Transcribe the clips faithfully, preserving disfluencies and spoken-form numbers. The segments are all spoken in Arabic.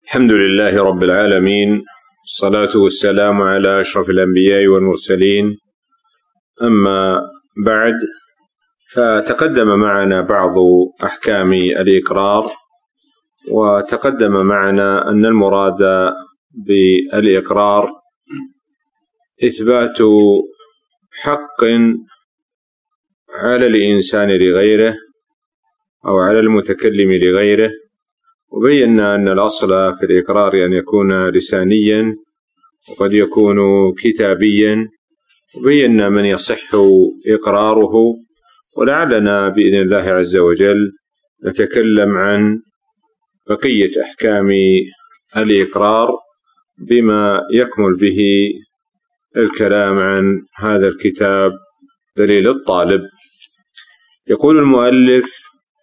الحمد لله رب العالمين، الصلاة والسلام على أشرف الأنبياء والمرسلين. أما بعد، فتقدم معنا بعض أحكام الإقرار، وتقدم معنا أن المراد بالإقرار إثبات حق على الإنسان لغيره أو على المتكلم لغيره، وبينا أن الأصل في الإقرار أن يكون لسانيا وقد يكون كتابيا، وبينا من يصح إقراره، ولعلنا بإذن الله عز وجل نتكلم عن بقية أحكام الإقرار بما يكمل به الكلام عن هذا الكتاب دليل الطالب. يقول المؤلف: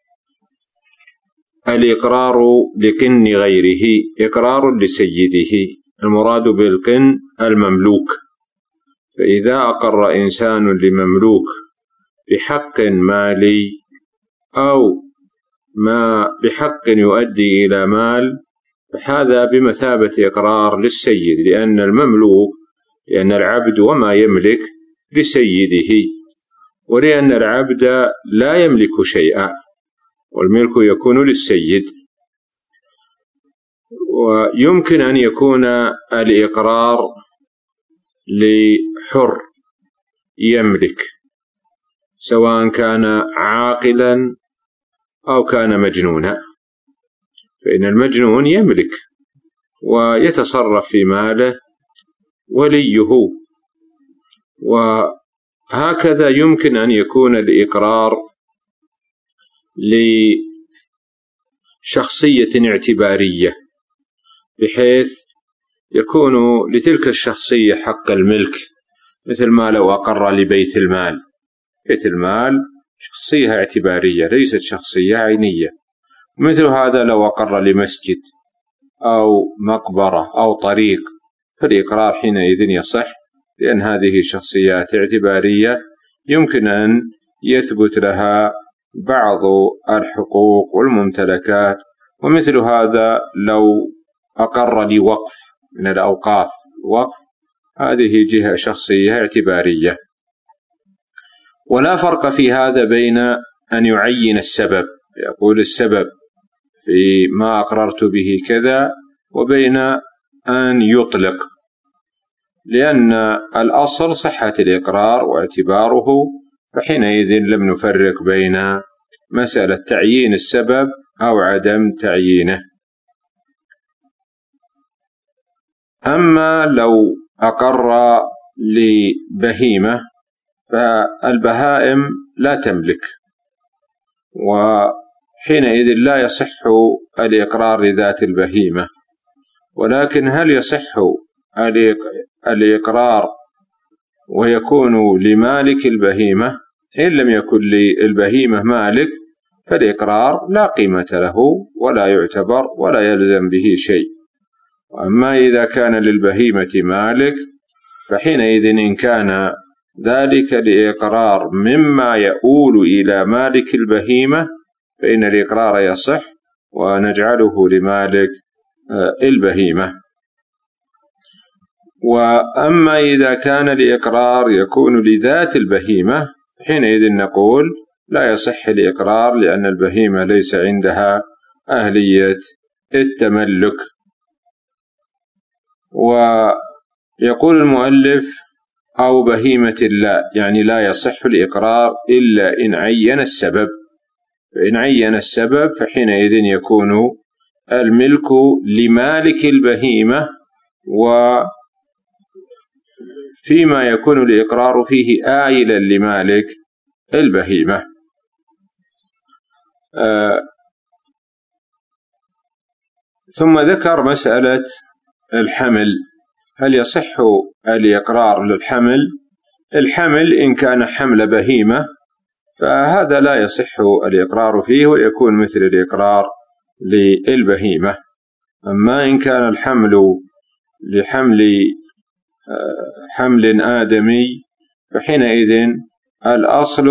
الإقرار لقن غيره إقرار لسيده. المراد بالقن المملوك، فإذا أقر إنسان لمملوك بحق مالي أو ما بحق يؤدي إلى مال، فهذا بمثابة إقرار للسيد، لأن المملوك لأن العبد وما يملك لسيده، ولأن العبد لا يملك شيئا والملك يكون للسيد. ويمكن أن يكون الإقرار لحر يملك، سواء كان عاقلا أو كان مجنونا، فإن المجنون يملك ويتصرف في ماله وليه، وهكذا يمكن أن يكون الإقرار لشخصية اعتبارية، بحيث يكون لتلك الشخصية حق الملك، مثل ما لو أقر لبيت المال. بيت المال شخصية اعتبارية ليست شخصية عينية، مثل هذا لو أقر لمسجد أو مقبرة أو طريق، فالإقرار حينئذ يصح، لأن هذه شخصيات اعتبارية يمكن أن يثبت لها بعض الحقوق والممتلكات. ومثل هذا لو أقر لوقف من الأوقاف، الوقف هذه جهة شخصية اعتبارية. ولا فرق في هذا بين أن يعين السبب، يقول السبب في ما أقررت به كذا، وبين أن يطلق، لأن الأصل صحة الإقرار واعتباره، فحينئذ لم نفرق بين مسألة تعيين السبب أو عدم تعيينه. أما لو أقر لبهيمة، فالبهائم لا تملك، وحينئذ لا يصح الإقرار لذات البهيمة. ولكن هل يصح الإقرار ويكون لمالك البهيمة؟ إن لم يكن للبهيمة مالك، فالإقرار لا قيمة له ولا يعتبر ولا يلزم به شيء. وأما إذا كان للبهيمة مالك، فحينئذ إن كان ذلك الإقرار مما يؤول إلى مالك البهيمة، فإن الإقرار يصح ونجعله لمالك البهيمة. وأما إذا كان الإقرار يكون لذات البهيمة، حينئذ نقول لا يصح الإقرار، لأن البهيمة ليس عندها أهلية التملك. ويقول المؤلف: أو بهيمة لا، يعني لا يصح الإقرار إلا إن عين السبب، فإن عين السبب فحينئذ يكون الملك لمالك البهيمة، وفيما يكون الإقرار فيه آيلا لمالك البهيمة. آه ثم ذكر مسألة الحمل. هل يصح الإقرار للحمل؟ الحمل إن كان حمل بهيمة فهذا لا يصح الإقرار فيه، ويكون مثل الإقرار للبهيمة. أما إن كان الحمل لحمل حمل آدمي، فحينئذ الأصل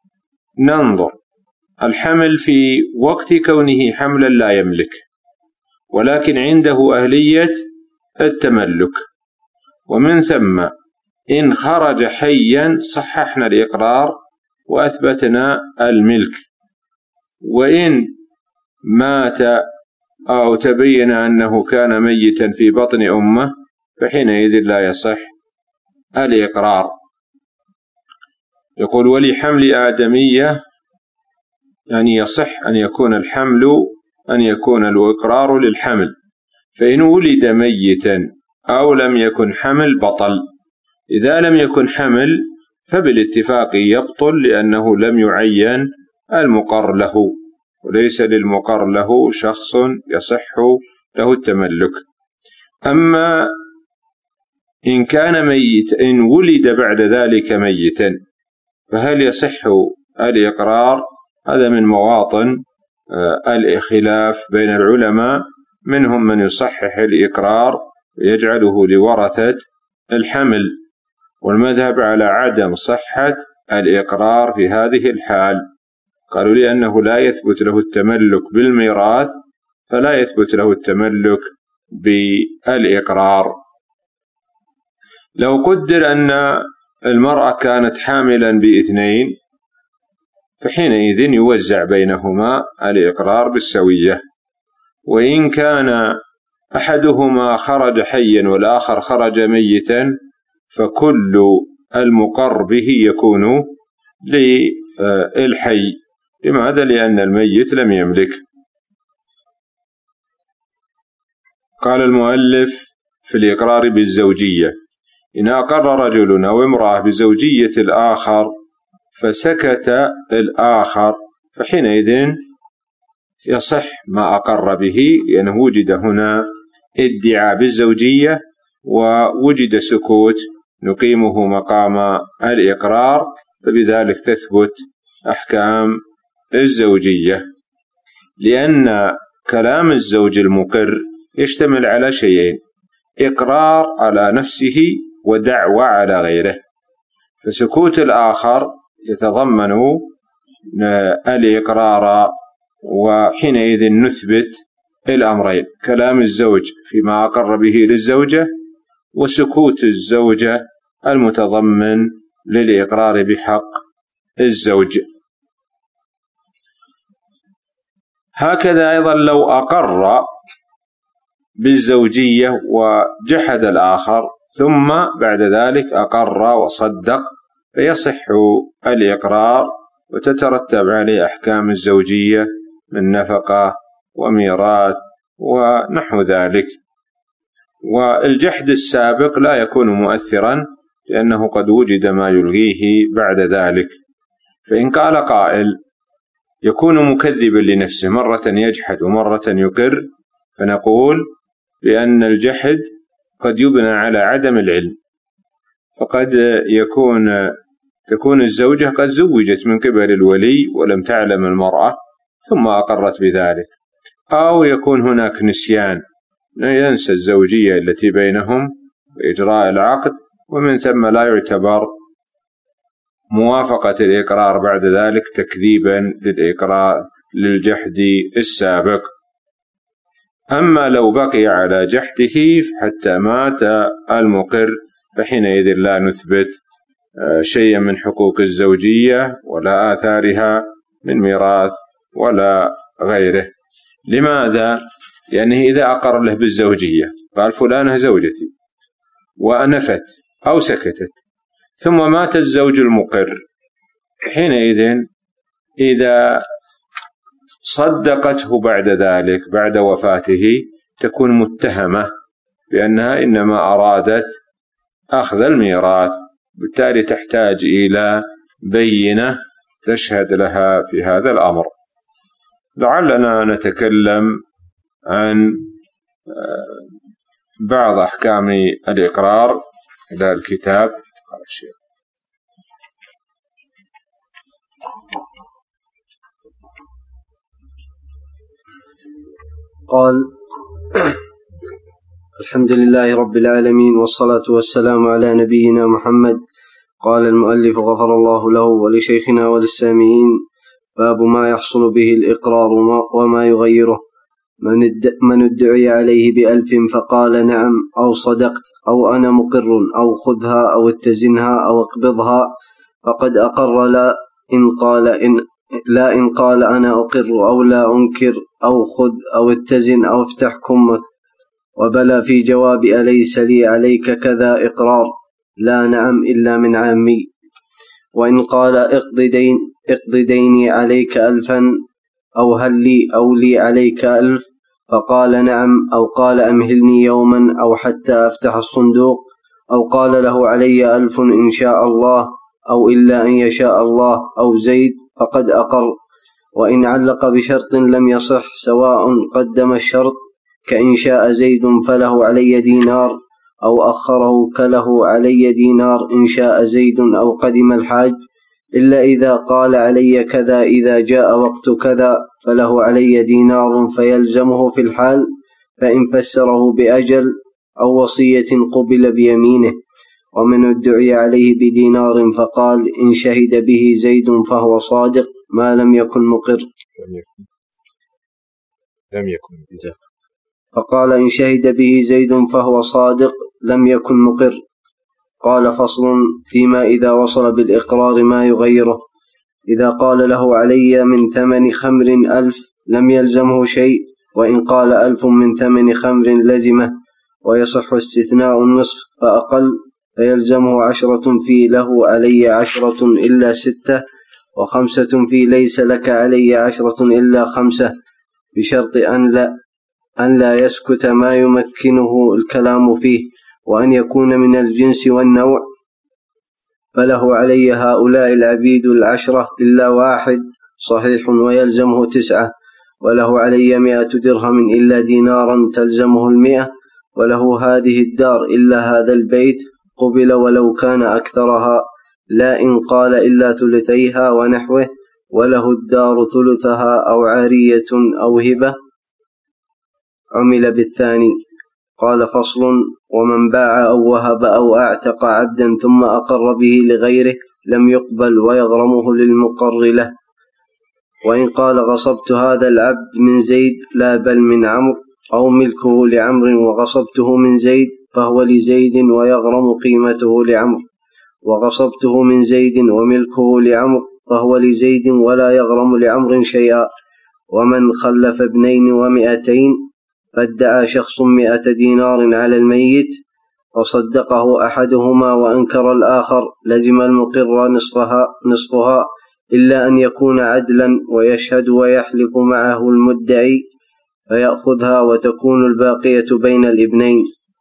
ننظر الحمل في وقت كونه حملا لا يملك، ولكن عنده أهلية التملك. ومن ثم إن خرج حيا صححنا الإقرار وأثبتنا الملك، وإن مات أو تبين أنه كان ميتا في بطن أمه فحينئذ لا يصح الإقرار. يقول ولحمل آدمية، يعني يصح أن يكون الحمل أن يكون الإقرار للحمل، فإن ولد ميتا أو لم يكن حمل بطل. إذا لم يكن حمل فبالاتفاق يبطل، لأنه لم يعين المقر له، وليس للمقر له شخص يصح له التملك. أما إن كان ميت إن ولد بعد ذلك ميتا فهل يصح الإقرار؟ هذا من مواطن الخلاف بين العلماء، منهم من يصحح الإقرار ويجعله لورثة الحمل، والمذهب على عدم صحة الإقرار في هذه الحال. قالوا لأنه لا يثبت له التملك بالميراث فلا يثبت له التملك بالإقرار. لو قدر أن المرأة كانت حاملا باثنين فحينئذ يوزع بينهما الإقرار بالسوية. وإن كان أحدهما خرج حيا والآخر خرج ميتا فكل المقر به يكون للحي. لماذا؟ لأن الميت لم يملك. قال المؤلف في الإقرار بالزوجية: إن أقر رجل أو امرأة بزوجية الآخر فسكت الآخر فحينئذ يصح ما أقر به، لأنه وجد هنا ادعاء بالزوجية ووجد سكوت نقيمه مقام الإقرار، فبذلك تثبت أحكام الزوجية. لأن كلام الزوج المقر يشتمل على شيئين: إقرار على نفسه ودعوى على غيره، فسكوت الآخر يتضمن الإقرار، وحينئذ نثبت الأمرين: كلام الزوج فيما أقر به للزوجة، وسكوت الزوجة المتضمن للإقرار بحق الزوج. هكذا أيضا لو أقر بالزوجية وجحد الآخر ثم بعد ذلك أقر وصدق فيصح الإقرار وتترتب عليه أحكام الزوجية من نفقة وميراث ونحو ذلك. والجحد السابق لا يكون مؤثرا لأنه قد وجد ما يلغيه بعد ذلك. فإن قال قائل يكون مكذبا لنفسه، مرة يجحد ومرة يقر، فنقول بأن الجحد قد يبنى على عدم العلم، فقد يكون تكون الزوجة قد زوجت من قبل الولي ولم تعلم المرأة ثم أقرت بذلك، أو يكون هناك نسيان، ينسى الزوجية التي بينهم وإجراء العقد، ومن ثم لا يعتبر موافقة الإقرار بعد ذلك تكذيبا للإقرار للجحد السابق. أما لو بقي على جحده حتى مات المقر فحينئذ لا نثبت شيئا من حقوق الزوجية ولا آثارها من ميراث ولا غيره. لماذا؟ لأنه إذا أقر له بالزوجية قال فلانة زوجتي وأنفت أو سكتت ثم مات الزوج المقر، حينئذ إذا صدقته بعد ذلك بعد وفاته تكون متهمة بأنها إنما أرادت أخذ الميراث، بالتالي تحتاج إلى بينة تشهد لها في هذا الأمر. لعلنا نتكلم عن بعض أحكام الإقرار إلى الكتاب. قال الشيخ قال الحمد لله رب العالمين والصلاة والسلام على نبينا محمد. قال المؤلف غفر الله له ولشيخنا وللسامعين: باب ما يحصل به الإقرار وما يغيره. من ادعي عليه بألف فقال نعم أو صدقت أو أنا مقر أو خذها أو اتزنها أو اقبضها فقد أقر لا إن قال إن لا إن قال أنا أقر أو لا أنكر أو خذ أو اتزن أو افتح كمك وبلى في جواب أليس لي عليك كذا إقرار لا نعم إلا من عامي. وإن قال اقض دين اقض ديني عليك ألفا أو هل لي أو لي عليك ألف فقال نعم أو قال أمهلني يوما أو حتى أفتح الصندوق أو قال له علي ألف إن شاء الله أو إلا أن يشاء الله أو زيد فقد أقر. وإن علق بشرط لم يصح سواء قدم الشرط كإن شاء زيد فله علي دينار أو أخره كله علي دينار إن شاء زيد أو قدم الحاج إلا إذا قال علي كذا إذا جاء وقت كذا فله علي دينار فيلزمه في الحال فإن فسره بأجل أو وصية قبل بيمينه. ومن ادعي عليه بدينار فقال إن شهد به زيد فهو صادق ما لم يكن مقر لم يكن فقال إن شهد به زيد فهو صادق لم يكن مقر. قال فصل فيما إذا وصل بالإقرار ما يغيره. إذا قال له علي من ثمن خمر ألف لم يلزمه شيء وإن قال ألف من ثمن خمر لزمه ويصح استثناء النصف فأقل فيلزمه عشرة في له علي عشرة إلا ستة وخمسة في ليس لك علي عشرة إلا خمسة بشرط أن لا أن لا يسكت ما يمكنه الكلام فيه وأن يكون من الجنس والنوع فله علي هؤلاء العبيد العشرة إلا واحد صحيح ويلزمه تسعة وله علي مئة درهم إلا دينارا تلزمه المئة وله هذه الدار إلا هذا البيت قبل ولو كان أكثرها لا إن قال إلا ثلثيها ونحوه وله الدار ثلثها أو عارية أو هبة عمل بالثاني. قال فصل ومن باع أو وهب أو أعتق عبدا ثم أقر به لغيره لم يقبل ويغرمه للمقر له. وإن قال غصبت هذا العبد من زيد لا بل من عمرو أو ملكه لعمرو وغصبته من زيد فهو لزيد ويغرم قيمته لعمرو وغصبته من زيد وملكه لعمرو فهو لزيد ولا يغرم لعمرو شيئا. ومن خلف ابنين ومئتين فادعى شخص مئة دينار على الميت وصدقه أحدهما وأنكر الآخر لزم المقر نصفها, نصفها إلا أن يكون عدلا ويشهد ويحلف معه المدعي فيأخذها وتكون الباقية بين الابنين.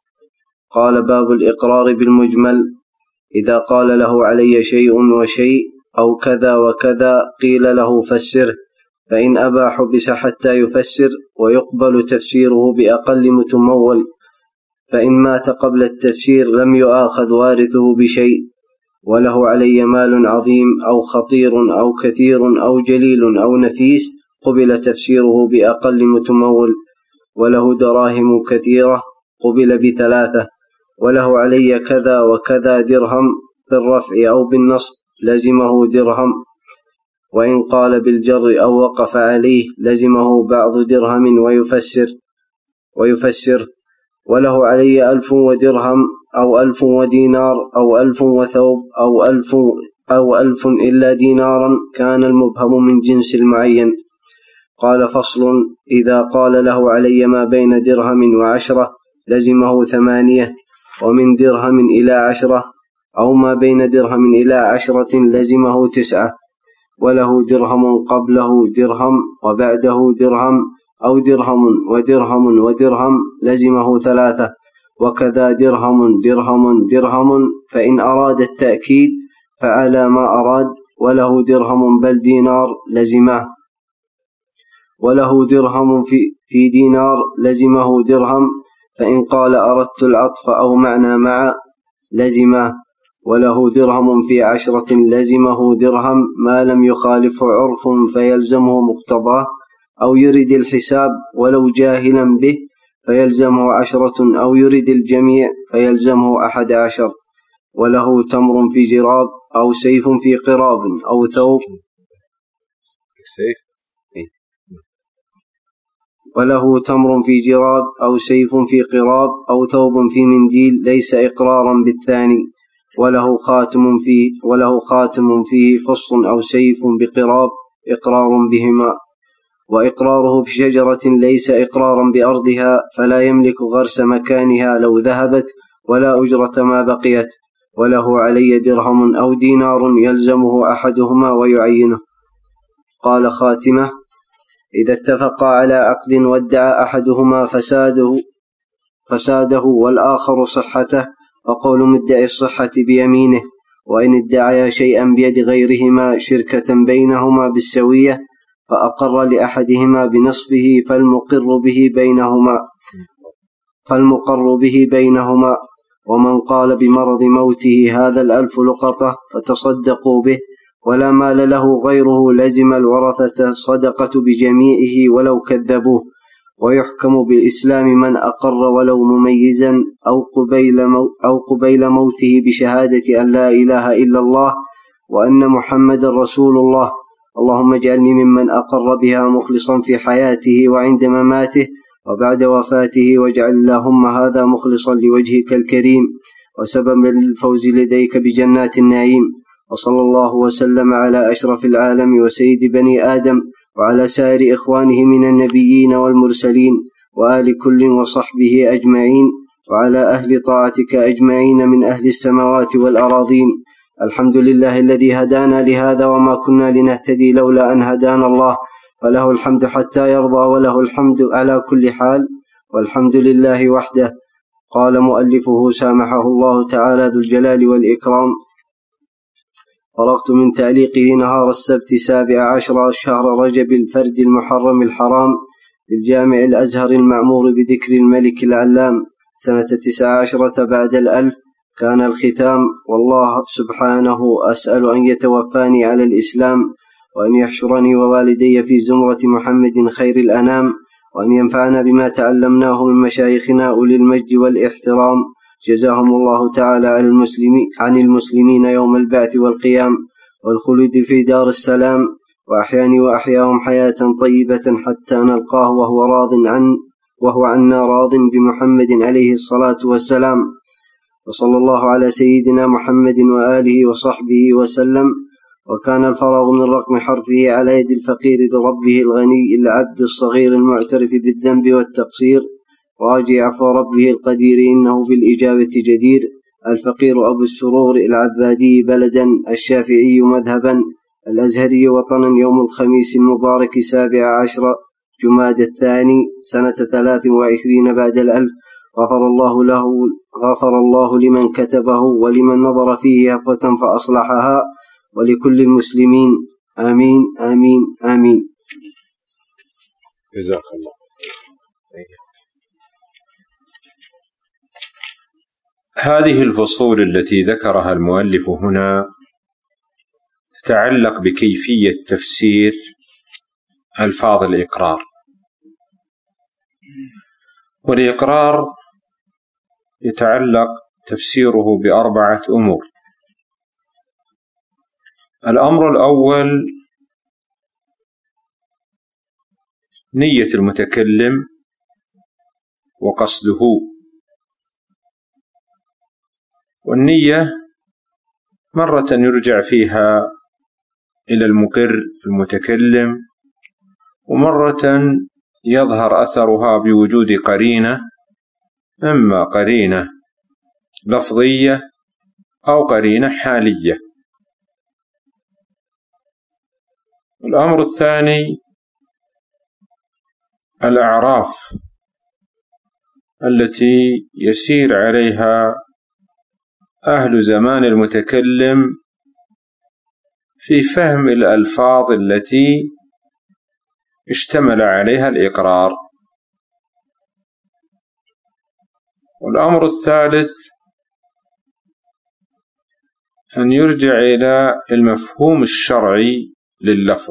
قال باب الإقرار بالمجمل. إذا قال له علي شيء وشيء أو كذا وكذا قيل له فسره فإن أبى حبس حتى يفسر ويقبل تفسيره بأقل متمول فإن مات قبل التفسير لم يؤاخذ وارثه بشيء وله علي مال عظيم أو خطير أو كثير أو جليل أو نفيس قبل تفسيره بأقل متمول وله دراهم كثيرة قبل بثلاثة وله علي كذا وكذا درهم بالرفع أو بالنصب لزمه درهم وإن قال بالجر أو وقف عليه لزمه بعض درهم ويفسر ويفسر وله علي ألف ودرهم أو ألف ودينار أو ألف وثوب أو ألف أو ألف إلا دينارا كان المبهم من جنس المعين. قال فصل إذا قال له علي ما بين درهم وعشرة لزمه ثمانية ومن درهم إلى عشرة أو ما بين درهم إلى عشرة لزمه تسعة وله درهم قبله درهم وبعده درهم أو درهم ودرهم ودرهم لزمه ثلاثة وكذا درهم درهم درهم فإن أراد التأكيد فعلى ما أراد وله درهم بل دينار لزمه وله درهم في, في دينار لزمه درهم فإن قال أردت العطف أو معنى مع لزمه وله درهم في عشرة لزمه درهم ما لم يخالفه عرف فيلزمه مقتضاه أو يرد الحساب ولو جاهلا به فيلزمه عشرة أو يرد الجميع فيلزمه أحد عشر وله تمر في جراب أو سيف في قراب أو ثوب سيف وله تمر في جراب أو سيف في قراب أو ثوب في منديل ليس إقرارا بالثاني، وله خاتم فيه وله خاتم فيه فص أو سيف بقراب إقرار بهما. وإقراره بشجرة ليس إقرارا بأرضها، فلا يملك غرس مكانها لو ذهبت ولا أجرة ما بقيت، وله علي درهم أو دينار يلزمه أحدهما ويعينه. قال خاتمة: إذا اتفقا على عقد وادعى أحدهما فساده فساده والآخر صحته، وقول مدعي الصحة بيمينه، وإن ادعيا شيئا بيد غيرهما شركة بينهما بالسوية فأقر لأحدهما بنصفه فالمقر به بينهما فالمقر به بينهما ومن قال بمرض موته هذا الألف لقطة فتصدقوا به ولا مال له غيره لزم الورثة الصدقة بجميعه ولو كذبوه. ويحكم بالإسلام من أقر ولو مميزا أو قبيل, مو أو قبيل موته بشهادة أن لا إله إلا الله وأن محمد رسول الله. اللهم اجعلني ممن أقر بها مخلصا في حياته وعند مماته وبعد وفاته، واجعل اللهم هذا مخلصا لوجهك الكريم وسببا للفوز لديك بجنات النعيم. وصلى الله وسلم على أشرف العالم وسيد بني آدم وعلى سائر إخوانه من النبيين والمرسلين وآل كل وصحبه أجمعين وعلى أهل طاعتك أجمعين من أهل السماوات والأراضين. الحمد لله الذي هدانا لهذا وما كنا لنهتدي لولا أن هدانا الله، فله الحمد حتى يرضى وله الحمد على كل حال، والحمد لله وحده. قال مؤلفه سامحه الله تعالى ذو الجلال والإكرام: فرغت من تعليقه نهار السبت سابع عشر شهر رجب الفرد المحرم الحرام بالجامع الأزهر المعمور بذكر الملك العلام سنة تسع عشرة بعد الألف. كان الختام، والله سبحانه أسأل أن يتوفاني على الإسلام، وأن يحشرني ووالدي في زمرة محمد خير الأنام، وأن ينفعنا بما تعلمناه من مشايخنا أولي المجد والاحترام، جزاهم الله تعالى عن المسلمين, عن المسلمين يوم البعث والقيام والخلود في دار السلام، وأحياني وأحياهم حياة طيبة حتى نلقاه وهو راض عن وهو عنا راض بمحمد عليه الصلاة والسلام. وصلى الله على سيدنا محمد وآله وصحبه وسلم. وكان الفراغ من رقم حرفه على يد الفقير لربه الغني العبد الصغير المعترف بالذنب والتقصير راجع عفو ربه القدير إنه بالإجابة جدير. الفقير أبو السرور العبادي بلدا، الشافعي مذهبا، الأزهري وطنا، يوم الخميس المبارك سابع عشر جماد الثاني سنة ثلاث وعشرين بعد الألف. غفر الله له غفر الله لمن كتبه ولمن نظر فيه هفوة فأصلحها، ولكل المسلمين آمين آمين آمين. جزاك الله. هذه الفصول التي ذكرها المؤلف هنا تتعلق بكيفية تفسير ألفاظ الإقرار. والإقرار يتعلق تفسيره بأربعة أمور. الأمر الأول نية المتكلم وقصده. والنية مرة يرجع فيها إلى المقر المتكلم، ومرة يظهر أثرها بوجود قرينة، إما قرينة لفظية أو قرينة حالية. الأمر الثاني الأعراف التي يسير عليها أهل زمان المتكلم في فهم الألفاظ التي اشتمل عليها الإقرار. والأمر الثالث أن يرجع إلى المفهوم الشرعي لللفظ.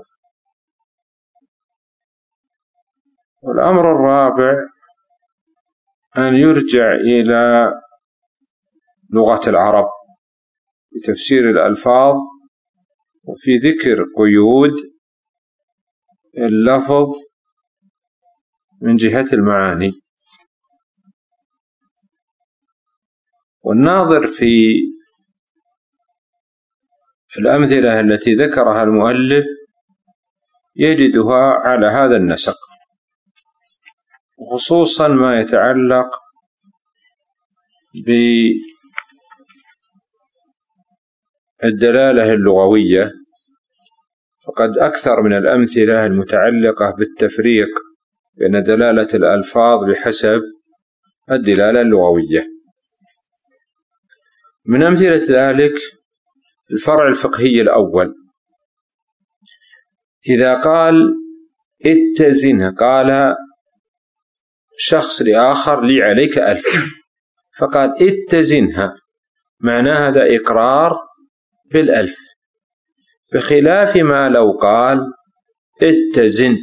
والأمر الرابع أن يرجع إلى لغة العرب بتفسير الألفاظ وفي ذكر قيود اللفظ من جهة المعاني. والناظر في الأمثلة التي ذكرها المؤلف يجدها على هذا النسق، وخصوصا ما يتعلق بالدلالة اللغوية، فقد أكثر من الأمثلة المتعلقة بالتفريق بين دلالة الألفاظ بحسب الدلالة اللغوية. من أمثلة ذلك الفرع الفقهي الأول، إذا قال اتزنها، قال شخص لآخر لي عليك ألف، فقال اتزنها، معناه هذا إقرار بالألف، بخلاف ما لو قال اتزن.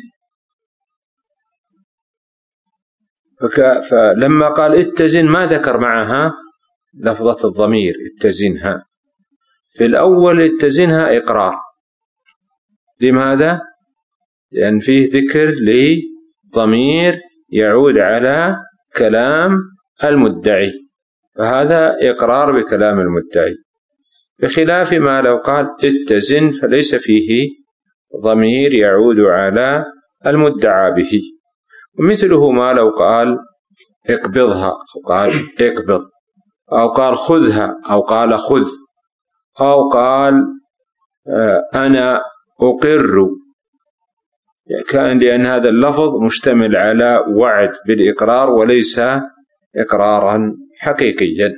فلما قال اتزن ما ذكر معها لفظة الضمير اتزنها، في الأول اتزنها إقرار. لماذا؟ لأن فيه ذكر لضمير يعود على كلام المدعي، فهذا إقرار بكلام المدعي، بخلاف ما لو قال اتزن فليس فيه ضمير يعود على المدعى به. ومثله ما لو قال اقبضها أو قال اقبض، أو قال خذها أو قال خذ، أو قال أنا أقر، كان لأن هذا اللفظ مشتمل على وعد بالإقرار وليس إقرارا حقيقيا.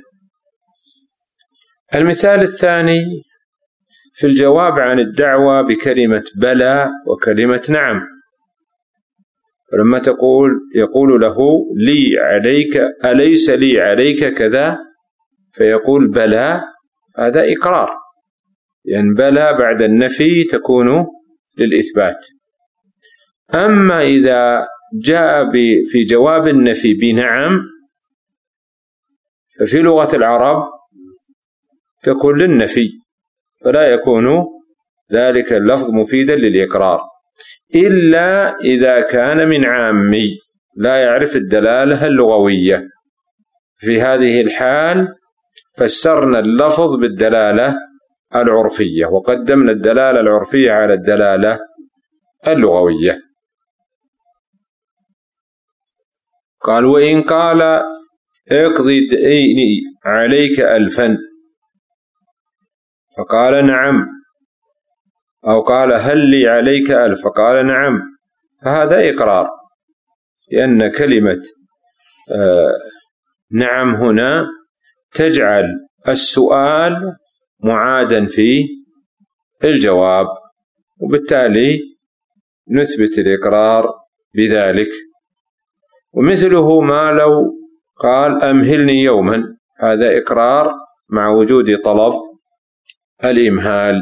المثال الثاني في الجواب عن الدعوة بكلمة بلى وكلمة نعم، فلما تقول يقول له لي عليك أليس لي عليك كذا، فيقول بلى، هذا إقرار، لأن يعني بلى بعد النفي تكون للإثبات. أما إذا جاء في جواب النفي بنعم، ففي لغة العرب تكون للنفي، فلا يكون ذلك اللفظ مفيدا للإقرار، إلا إذا كان من عامي لا يعرف الدلالة اللغوية. في هذه الحال فسرنا اللفظ بالدلالة العرفية، وقدمنا الدلالة العرفية على الدلالة اللغوية. قال وإن قال اقضي ديني عليك ألفا، فقال نعم، أو قال هل لي عليك ألف، فقال نعم، فهذا إقرار، لأن كلمة آه نعم هنا تجعل السؤال معادا في الجواب، وبالتالي نثبت الإقرار بذلك. ومثله ما لو قال أمهلني يوما، هذا إقرار مع وجود طلب الإمهال.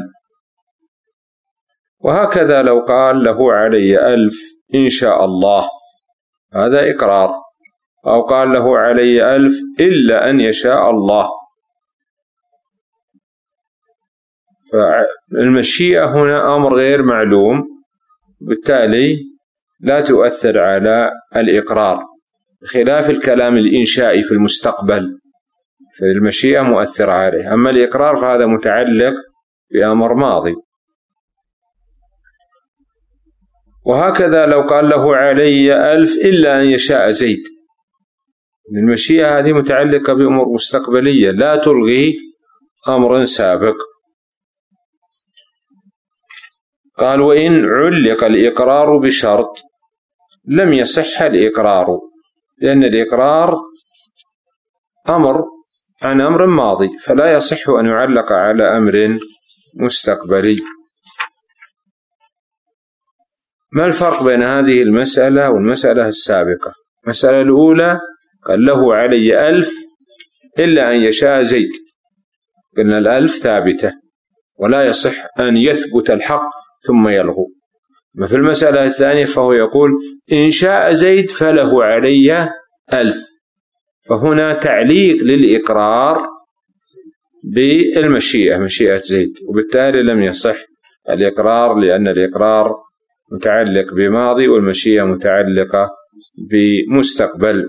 وهكذا لو قال له علي ألف إن شاء الله، هذا إقرار، أو قال له علي ألف إلا أن يشاء الله. فالمشيئة هنا أمر غير معلوم، بالتالي لا تؤثر على الإقرار، خلاف الكلام الإنشائي في المستقبل، فالمشيئة مؤثرة عليه. أما الإقرار فهذا متعلق بأمر ماضي. وهكذا لو قال له علي ألف إلا أن يشاء زيد، المشيئة هذه متعلقة بأمور مستقبلية لا تلغي أمر سابق. قال وإن علق الإقرار بشرط لم يصح الإقرار، لأن الإقرار أمر عن أمر ماضي، فلا يصح أن يعلق على أمر مستقبلي. ما الفرق بين هذه المسألة والمسألة السابقة؟ المسألة الأولى قال له علي ألف إلا أن يشاء زيد، قلنا الألف ثابتة ولا يصح أن يثبت الحق ثم يلغو. ما في المسألة الثانية فهو يقول إن شاء زيد فله علي ألف، فهنا تعليق للإقرار بالمشيئة، مشيئة زيد، وبالتالي لم يصح الإقرار، لأن الإقرار متعلق بماضي والمشيئة متعلقة بمستقبل.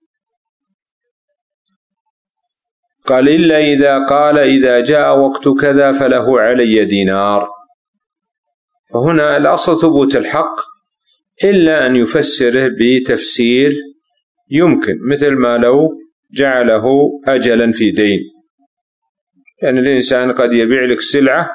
قال إلا إذا قال إذا جاء وقت كذا فله علي دينار، فهنا الأصل ثبوت الحق إلا أن يفسره بتفسير يمكن، مثل ما لو جعله أجلا في دين، يعني الإنسان قد يبيع لك سلعة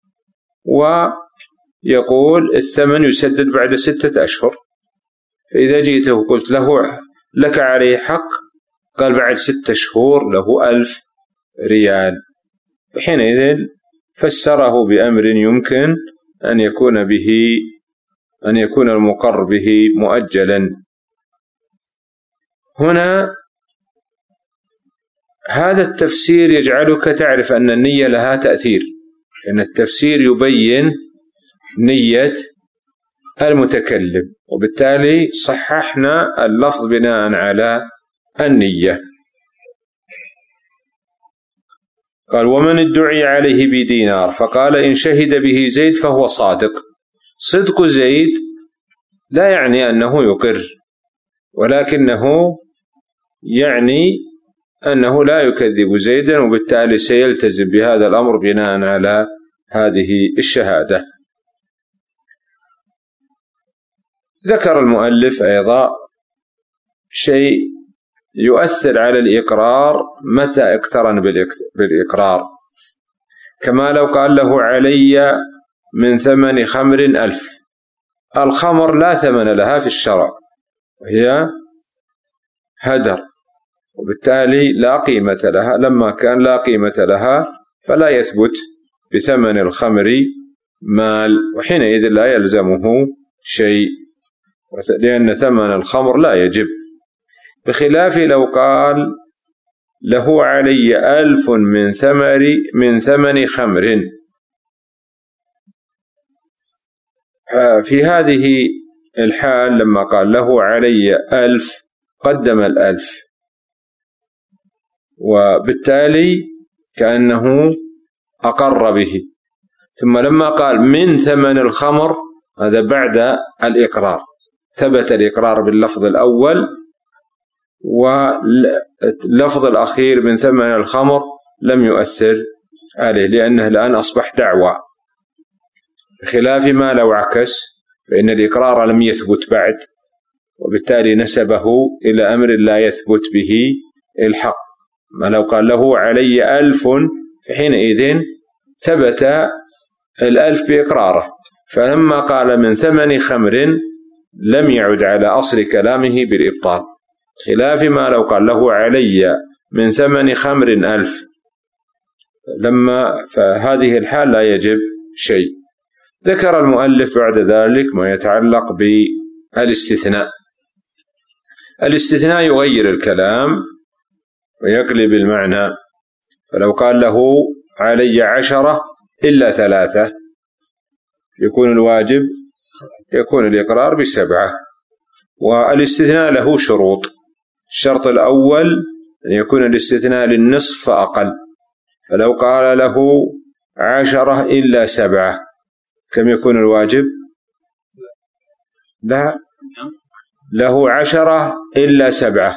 ويقول الثمن يسدد بعد ستة أشهر، فإذا جئته وقلت له لك عليه حق قال بعد ستة شهور له ألف ريال، فحينئذ فسره بأمر يمكن أن يكون به أن يكون المقر به مؤجلا. هنا هذا التفسير يجعلك تعرف أن النية لها تأثير، لأن التفسير يبين نية المتكلم، وبالتالي صححنا اللفظ بناء على النية. قال ومن ادعي عليه بدينار فقال إن شهد به زيد فهو صادق. صدق زيد لا يعني أنه يقر، ولكنه يعني أنه لا يكذب زيدا، وبالتالي سيلتزم بهذا الأمر بناء على هذه الشهادة. ذكر المؤلف أيضا شيء يؤثر على الإقرار متى اقترن بالإقرار، كما لو قال له علي من ثمن خمر ألف. الخمر لا ثمن لها في الشرع، وهي هدر، وبالتالي لا قيمة لها. لما كان لا قيمة لها فلا يثبت بثمن الخمر مال، وحينئذ لا يلزمه شيء، لأن ثمن الخمر لا يجب. بخلاف لو قال له علي ألف من ثمر من ثمن خمر، في هذه الحال لما قال له علي ألف قدم الألف، وبالتالي كأنه أقر به. ثم لما قال من ثمن الخمر هذا بعد الإقرار، ثبت الإقرار باللفظ الأول، واللفظ الأخير من ثمن الخمر لم يؤثر عليه، لأنه الآن أصبح دعوة، بخلاف ما لو عكس فإن الإقرار لم يثبت بعد، وبالتالي نسبه إلى أمر لا يثبت به الحق. ما لو قال له علي ألف فحينئذ ثبت الألف بإقراره، فلما قال من ثمن خمر لم يعد على أصل كلامه بالإبطال، خلاف ما لو قال له علي من ثمن خمر ألف، لما فهذه الحال لا يجب شيء. ذكر المؤلف بعد ذلك ما يتعلق بالاستثناء. الاستثناء يغير الكلام ويقلب المعنى، فلو قال له علي عشرة إلا ثلاثة يكون الواجب يكون الإقرار بسبعة. والاستثناء له شروط، الشرط الأول أن يكون الاستثناء للنصف فأقل، فلو قال له عشرة إلا سبعة كم يكون الواجب؟ لا، له عشرة إلا سبعة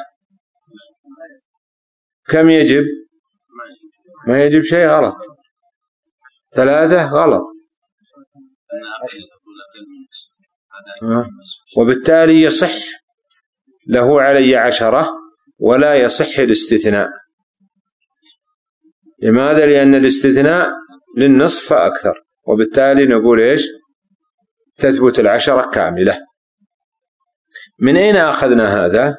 كم يجب؟ ما يجب شيء، غلط. ثلاثة غلط، وبالتالي يصح له علي عشرة ولا يصح الاستثناء. لماذا؟ لأن الاستثناء للنصف فأكثر، وبالتالي نقول إيش؟ تثبت العشرة كاملة. من أين أخذنا هذا؟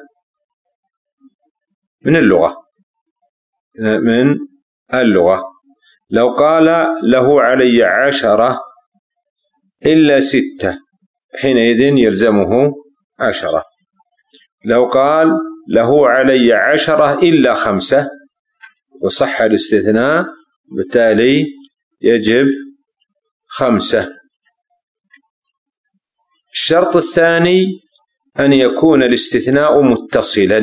من اللغة، من اللغة. لو قال له علي عشرة إلا ستة حينئذ يلزمه عشرة. لو قال له علي عشرة إلا خمسة وصح الاستثناء، بالتالي يجب خمسة. الشرط الثاني أن يكون الاستثناء متصلا.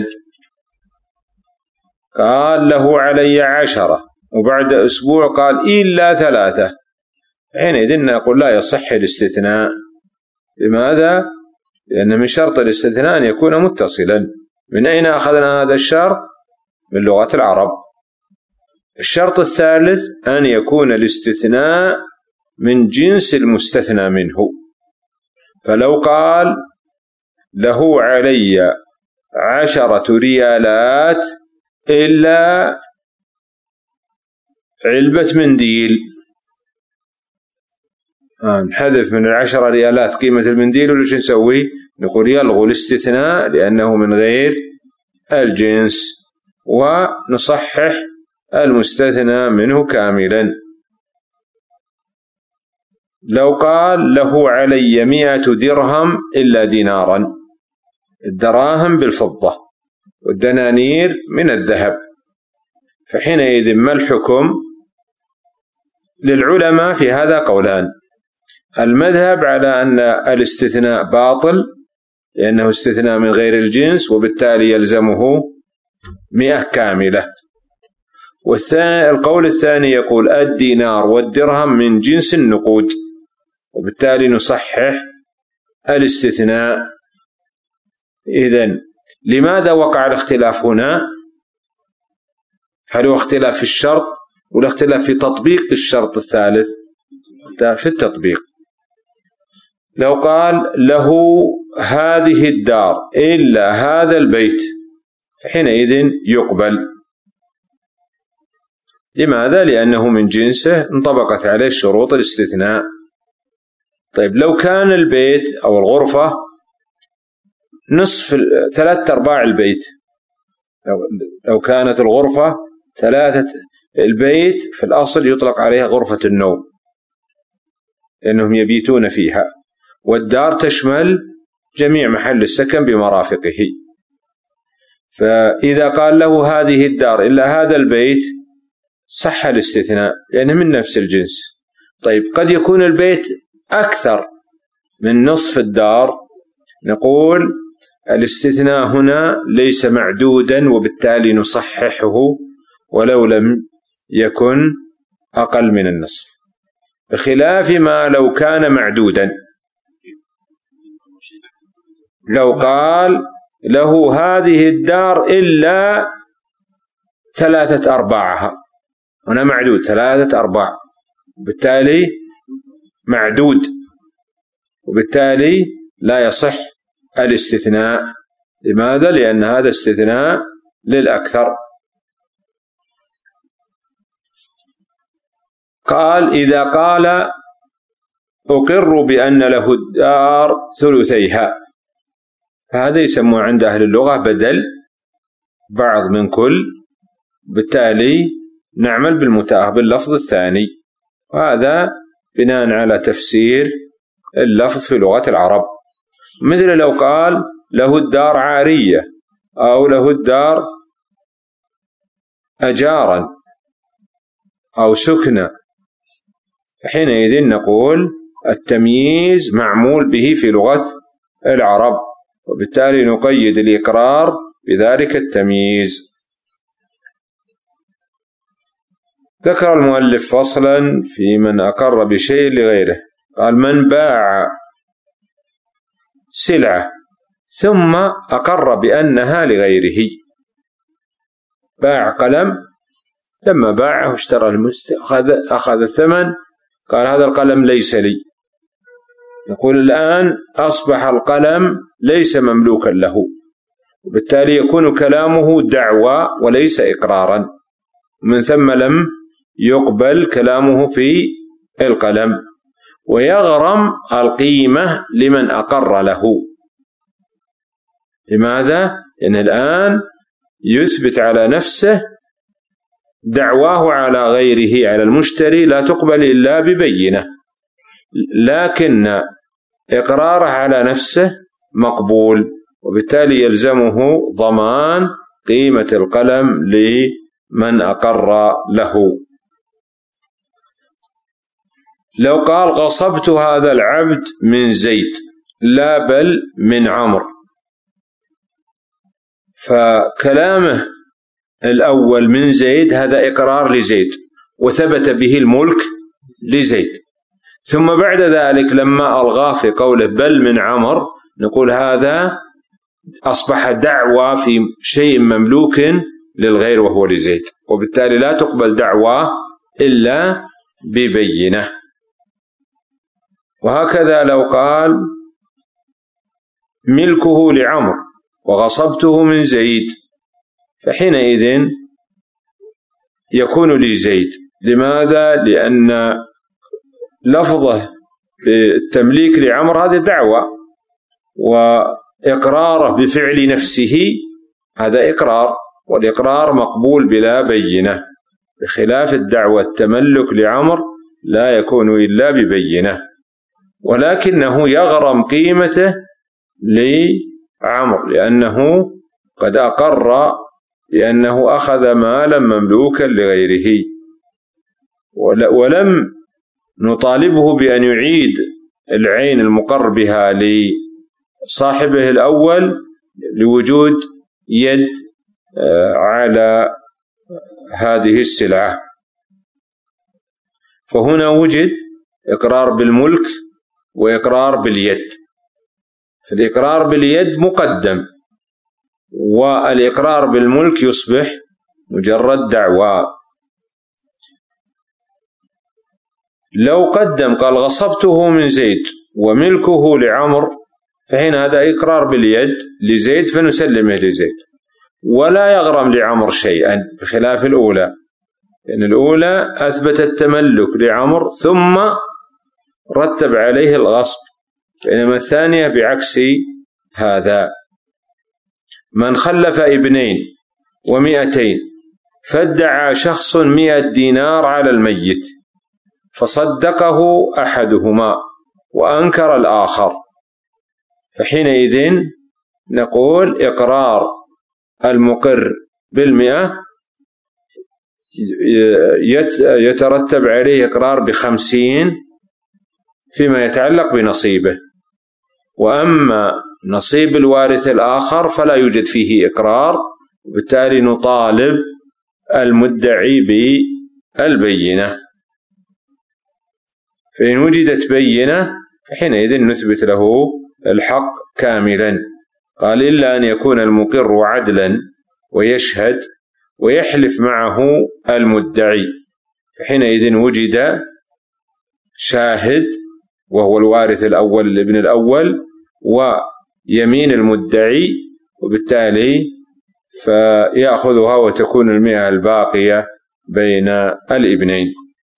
قال له علي عشرة وبعد أسبوع قال إلا ثلاثة، حينئذ نقول لا يصح الاستثناء. لماذا؟ لأن من شرط الاستثناء أن يكون متصلا. من أين أخذنا هذا الشرط؟ من لغة العرب. الشرط الثالث أن يكون الاستثناء من جنس المستثنى منه. فلو قال له علي عشرة ريالات إلا علبة منديل، نحذف من العشرة ريالات قيمة المنديل، ولا شو نسوي؟ نقول يلغو الاستثناء لأنه من غير الجنس، ونصحح المستثنى منه كاملا. لو قال له علي مئة درهم إلا دينارا، الدراهم بالفضة والدنانير من الذهب، فحينئذ ما الحكم؟ للعلماء في هذا قولان. المذهب على أن الاستثناء باطل لأنه استثناء من غير الجنس، وبالتالي يلزمه مئة كاملة. والقول الثاني يقول الدينار والدرهم من جنس النقود، وبالتالي نصحح الاستثناء. إذن لماذا وقع الاختلاف هنا؟ هل هو اختلاف في الشرط ولا اختلاف في تطبيق الشرط الثالث؟ في التطبيق. لو قال له هذه الدار إلا هذا البيت، فحينئذ يقبل. لماذا؟ لأنه من جنسه انطبقت عليه شروط الاستثناء. طيب لو كان البيت أو الغرفة نصف ثلاثة أرباع البيت، لو كانت الغرفة ثلاثة، البيت في الأصل يطلق عليها غرفة النوم لأنهم يبيتون فيها، والدار تشمل جميع محل السكن بمرافقه. فإذا قال له هذه الدار إلا هذا البيت صح الاستثناء لأنه من نفس الجنس. طيب قد يكون البيت أكثر من نصف الدار، نقول الاستثناء هنا ليس معدودا، وبالتالي نصححه ولو لم يكن أقل من النصف، بخلاف ما لو كان معدودا. لو قال له هذه الدار إلا ثلاثة أرباعها، هنا معدود ثلاثة أرباع، بالتالي معدود، وبالتالي لا يصح الاستثناء. لماذا؟ لأن هذا استثناء للأكثر. قال إذا قال أقر بأن له الدار ثلثيها، فهذا يسمى عند أهل اللغة بدل بعض من كل، بالتالي نعمل بالمتاح باللفظ الثاني، وهذا بناء على تفسير اللفظ في لغة العرب. مثل لو قال له الدار عارية أو له الدار أجارا أو سكنة، حينئذ نقول التمييز معمول به في لغة العرب، وبالتالي نقيد الإقرار بذلك التمييز. ذكر المؤلف فصلا في من أقر بشيء لغيره، قال من باع سلعة ثم أقر بأنها لغيره. باع قلم، لما باعه اشترى المشتري أخذ الثمن، قال هذا القلم ليس لي، نقول الآن أصبح القلم ليس مملوكا له، وبالتالي يكون كلامه دعوى وليس إقرارا، من ثم لم يقبل كلامه في القلم، ويغرم القيمة لمن أقر له. لماذا؟ لأن الآن يثبت على نفسه، دعواه على غيره على المشتري لا تقبل إلا ببينة، لكن إقراره على نفسه مقبول، وبالتالي يلزمه ضمان قيمة القلم لمن أقر له. لو قال غصبت هذا العبد من زيد لا بل من عمرو، فكلامه الأول من زيد هذا إقرار لزيد وثبت به الملك لزيد، ثم بعد ذلك لما ألغاه في قوله بل من عمرو نقول هذا أصبح دعوى في شيء مملوك للغير وهو لزيد، وبالتالي لا تقبل دعوى إلا ببينة. وهكذا لو قال ملكه لعمر وغصبته من زيد، فحينئذ يكون لزيد. لماذا؟ لأن لفظه بالتمليك لعمر هذه دعوة، وإقراره بفعل نفسه هذا إقرار، والإقرار مقبول بلا بينة، بخلاف الدعوة التملك لعمر لا يكون إلا ببينة، ولكنه يغرم قيمته لعمر لأنه قد أقر لأنه أخذ مالا مملوكا لغيره، ولم نطالبه بأن يعيد العين المقر بها لصاحبه الأول لوجود يد على هذه السلعة. فهنا وجد إقرار بالملك وإقرار باليد، فالإقرار باليد مقدم، والإقرار بالملك يصبح مجرد دعوى. لو قدم قال غصبته من زيد وملكه لعمر، فحين هذا إقرار باليد لزيد فنسلمه لزيد، ولا يغرم لعمر شيئا، بخلاف الأولى، لأن الأولى أثبت التملك لعمر ثم رتب عليه الغصب، بينما الثانية بعكس هذا. من خلف ابنين ومئتين فادعى شخص مئة دينار على الميت فصدقه أحدهما وأنكر الآخر، فحينئذ نقول إقرار المقر بالمئة يترتب عليه إقرار بخمسين فيما يتعلق بنصيبه، وأما نصيب الوارث الآخر فلا يوجد فيه إقرار، وبالتالي نطالب المدعي بالبينة. فإن وجدت بينة فحينئذ نثبت له الحق كاملا. قال إلا أن يكون المقر عدلا ويشهد ويحلف معه المدعي، فحينئذ وجد شاهد وهو الوارث الأول الابن الأول ويمين المدعي، وبالتالي فيأخذها وتكون المئة الباقية بين الابنين.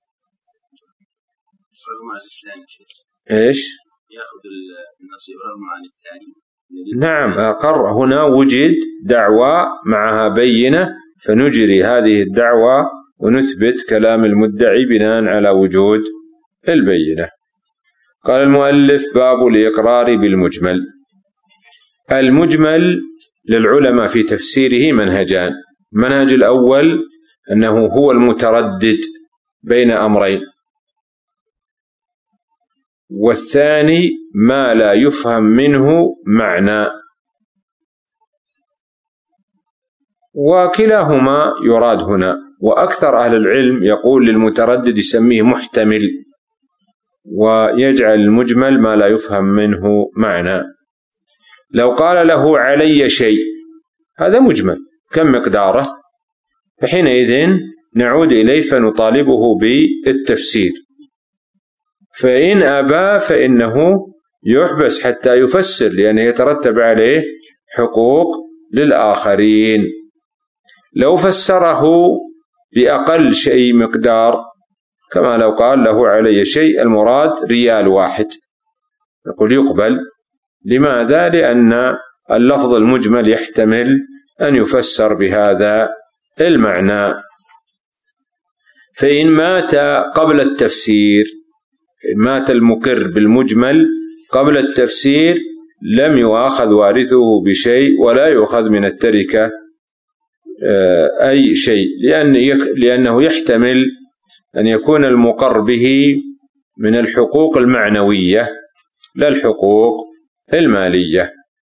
إيش؟ يأخذ النصيب رغم عن الثاني. نعم، أقر. هنا وجد دعوى معها بينة، فنجري هذه الدعوى ونثبت كلام المدعي بناء على وجود البينة. قال المؤلف: باب الإقرار بالمجمل. المجمل للعلماء في تفسيره منهجان. المنهج الأول أنه هو المتردد بين أمرين، والثاني ما لا يفهم منه معنى، وكلاهما يراد هنا. وأكثر أهل العلم يقول للمتردد يسميه محتمل، ويجعل المجمل ما لا يفهم منه معنى. لو قال له علي شيء هذا مجمل، كم مقداره؟ فحينئذ نعود إليه فنطالبه بالتفسير، فإن أبى فإنه يحبس حتى يفسر، لأنه يترتب عليه حقوق للآخرين. لو فسره بأقل شيء مقدار، كما لو قال له علي شيء المراد ريال واحد، نقول يقبل. لماذا؟ لأن اللفظ المجمل يحتمل أن يفسر بهذا المعنى. فإن مات قبل التفسير، مات المقر بالمجمل قبل التفسير، لم يؤاخذ وارثه بشيء ولا يؤخذ من التركة أي شيء، لأن لأنه يحتمل أن يكون المقر به من الحقوق المعنوية لا الحقوق المالية.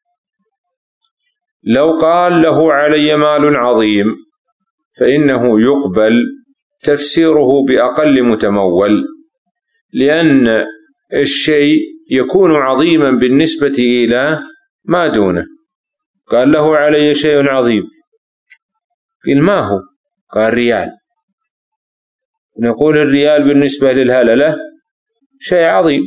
لو قال له علي مال عظيم فإنه يقبل تفسيره بأقل متمول، لأن الشيء يكون عظيما بالنسبة إلى ما دونه. قال له علي شيء عظيم، قال ما هو؟ قال ريال. نقول الريال بالنسبة للهللة شيء عظيم،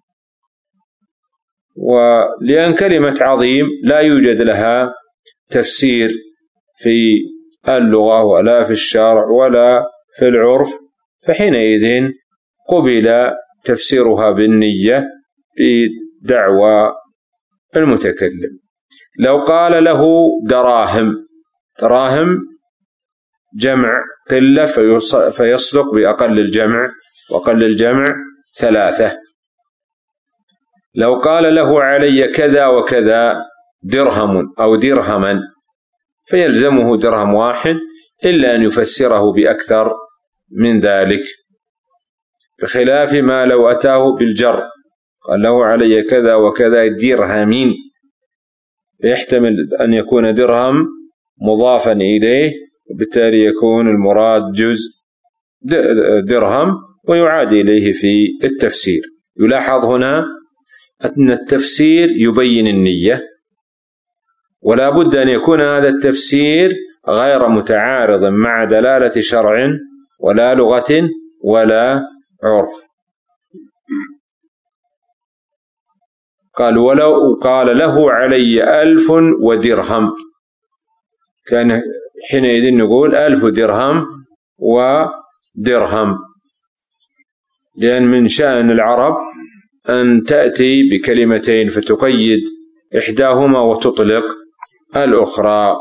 ولأن كلمة عظيم لا يوجد لها تفسير في اللغة ولا في الشرع ولا في العرف، فحينئذ قبل تفسيرها بالنية بدعوى المتكلم. لو قال له دراهم، دراهم جمع قلة فيصدق بأقل الجمع، وأقل الجمع ثلاثة. لو قال له علي كذا وكذا درهم أو درهما فيلزمه درهم واحد، إلا أن يفسره بأكثر من ذلك، بخلاف ما لو أتاه بالجر قال له علي كذا وكذا درهمين، يحتمل أن يكون درهم مضافا إليه، وبالتالي يكون المراد جزء درهم ويعاد إليه في التفسير. يلاحظ هنا أن التفسير يبين النية، ولا بد أن يكون هذا التفسير غير متعارض مع دلالة شرع ولا لغة ولا عرف. قال ولو قال له علي ألف ودرهم، كان حينئذ نقول ألف درهم ودرهم، لأن من شأن العرب أن تأتي بكلمتين فتقيد إحداهما وتطلق الأخرى.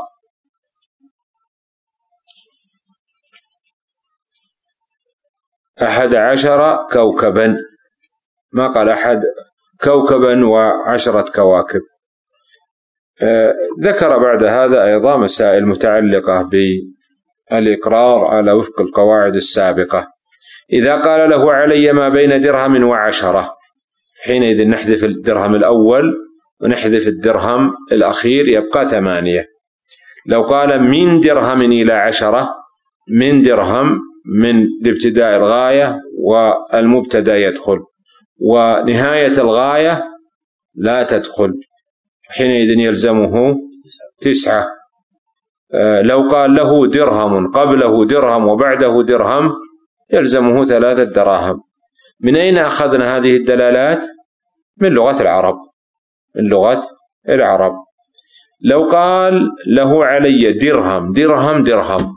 أحد عشر كوكبا، ما قال أحد كوكبا وعشرة كواكب. آه ذكر بعد هذا أيضا مسائل متعلقة بالإقرار على وفق القواعد السابقة. إذا قال له علي ما بين درهم وعشرة، حينئذ نحذف الدرهم الأول ونحذف الدرهم الأخير، يبقى ثمانية. لو قال من درهم إلى عشرة، من درهم من الابتداء الغاية والمبتدأ يدخل، ونهاية الغاية لا تدخل، حينئذ يلزمه تسعة. آه لو قال له درهم قبله درهم وبعده درهم يلزمه ثلاثة دراهم. من أين أخذنا هذه الدلالات؟ من لغة العرب، من لغة العرب. لو قال له علي درهم درهم درهم،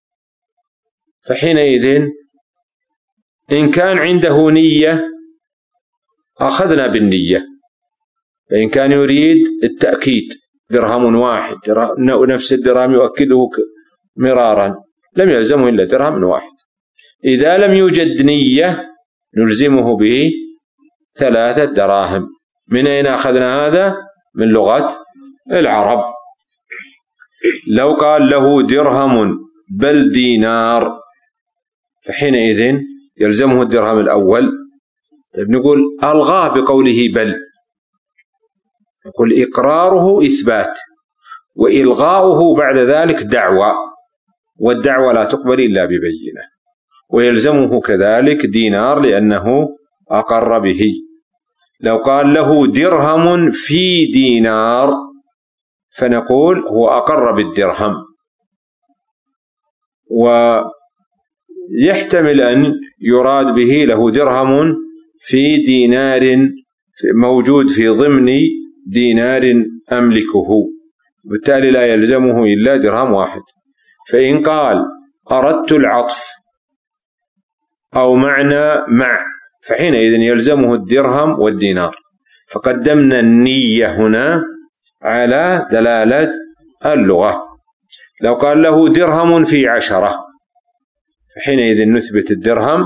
فحينئذ إن كان عنده نية أخذنا بالنية، فإن كان يريد التأكيد درهم واحد نفس الدرهم يؤكده مرارا لم يلزمه إلا درهم واحد. إذا لم يوجد نية نلزمه به ثلاثة دراهم. من أين أخذنا هذا؟ من لغة العرب. لو قال له درهم بل دينار، فحينئذ يلزمه الدرهم الأول. طيب نقول ألغاه بقوله بل، نقول إقراره إثبات، وإلغاؤه بعد ذلك دعوة، والدعوة لا تقبل إلا ببينة، ويلزمه كذلك دينار لأنه أقر به. لو قال له درهم في دينار فنقول هو أقر بالدرهم، ويحتمل أن يراد به له درهم في دينار موجود في ضمن دينار أملكه، بالتالي لا يلزمه إلا درهم واحد. فإن قال أردت العطف أو معنى مع، فحينئذ يلزمه الدرهم والدينار، فقدمنا النية هنا على دلالة اللغة. لو قال له درهم في عشرة، فحينئذ نثبت الدرهم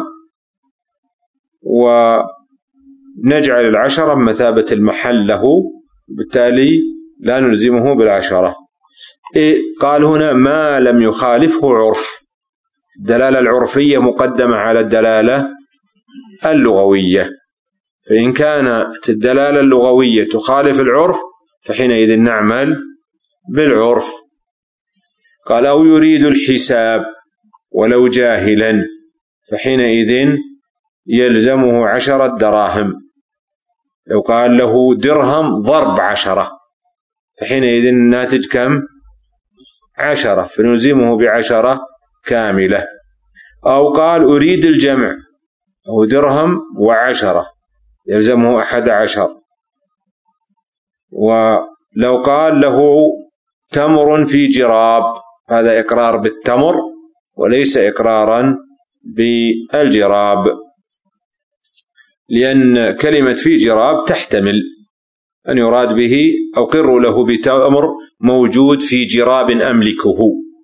ونجعل العشرة مثابة المحل له، بالتالي لا نلزمه بالعشرة. إيه قال هنا ما لم يخالفه عرف، الدلالة العرفية مقدمة على الدلالة اللغوية، فإن كانت الدلالة اللغوية تخالف العرف فحينئذ نعمل بالعرف. قال أو يريد الحساب ولو جاهلا، فحينئذ يلزمه عشرة دراهم، لو قال له درهم ضرب عشرة فحينئذ الناتج كم؟ عشرة، فنلزمه بعشرة كاملة. أو قال أريد الجمع، أو درهم وعشرة يلزمه أحد عشر. ولو قال له تمر في جراب، هذا إقرار بالتمر وليس إقرارا بالجراب، لأن كلمة في جراب تحتمل أن يراد به أقر له بتمر موجود في جراب أملكه،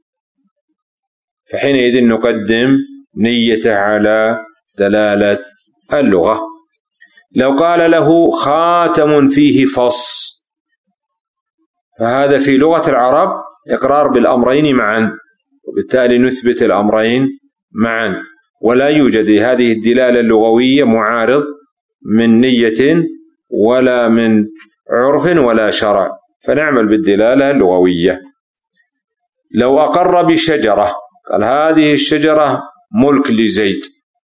فحينئذ نقدم نيته على دلالة اللغة. لو قال له خاتم فيه فص، فهذا في لغة العرب إقرار بالأمرين معا، وبالتالي نثبت الأمرين معا، ولا يوجد هذه الدلالة اللغوية معارض من نية ولا من عرف ولا شرع، فنعمل بالدلالة اللغوية. لو أقر بشجرة قال هذه الشجرة ملك لزيد،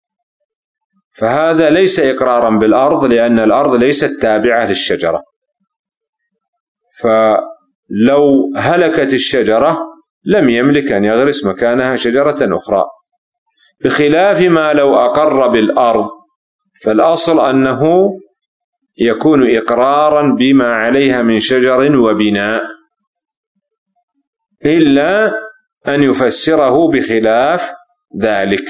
فهذا ليس إقرارا بالأرض، لأن الأرض ليست تابعة للشجرة، فلو هلكت الشجرة لم يملك أن يغرس مكانها شجرة أخرى، بخلاف ما لو أقر بالأرض، فالأصل أنه يكون إقرارا بما عليها من شجر وبناء، إلا أن يفسره بخلاف ذلك.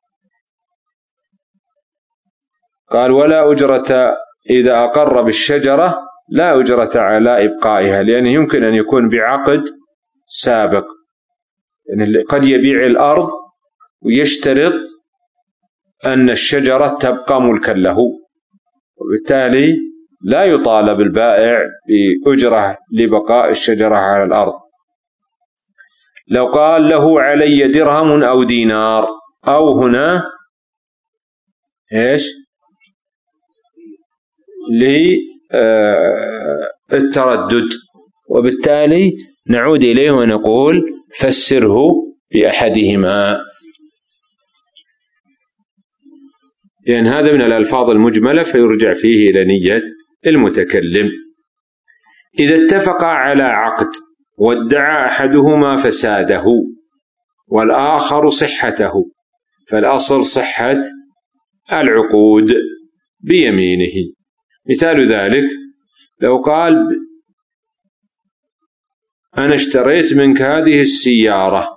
قال ولا أجرة إذا أقر بالشجرة، لا أجرة على إبقائها، لأنه يمكن أن يكون بعقد سابق، يعني قد يبيع الأرض ويشترط أن الشجرة تبقى ملكا له، وبالتالي لا يطالب البائع بأجرة لبقاء الشجرة على الأرض. لو قال له علي درهم أو دينار، أو هنا إيش للتردد، وبالتالي نعود إليه ونقول فسره بأحدهما، لأن هذا من الألفاظ المجملة فيرجع فيه إلى نية المتكلم. إذا اتفق على عقد وادعى أحدهما فساده والآخر صحته، فالأصل صحة العقود بيمينه. مثال ذلك لو قال أنا اشتريت منك هذه السيارة،